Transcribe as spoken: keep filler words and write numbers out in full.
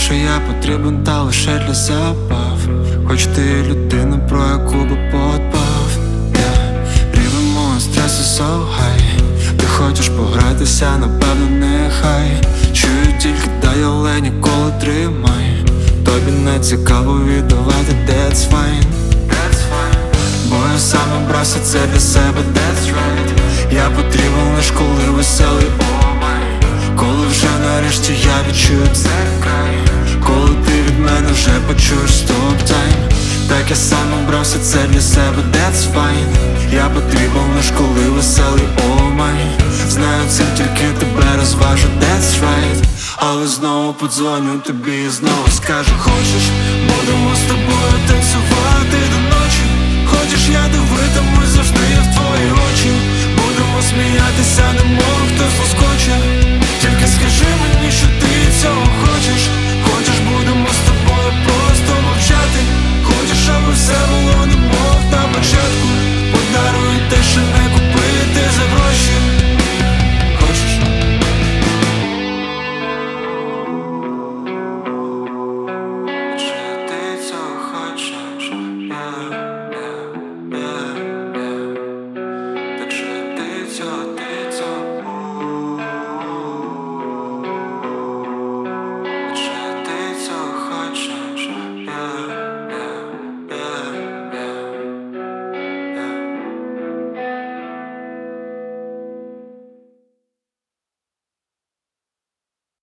що я потрібен, та лише для забав. Хоч ти людина, про яку би подбав. yeah. Рівень мого стресу so high. Ти хочеш погратися, напевно, нехай. Чую тільки дай, але ніколи тримай. Тобі не цікаво віддавати, that's fine. Бо я саме брався це для себе, that's right. Я потрібен лиш коли веселий, oh my. Коли вже нарешті я відчую цей край. Коли ти від мене вже почуєш stop time. Так я саме брався це для себе, that's fine. Я потрібен лиш коли веселий, oh my. Знаю, це тільки тебе розважу, that's right. Але знову подзвоню тобі і знову скажу: хочеш, будемо з тобою танцювати до ночі. Хочеш, я дивитимусь завжди в твої очі. Будемо сміятися, немов хтось лоскоче. Тільки скажи мені, що ти цього хочеш.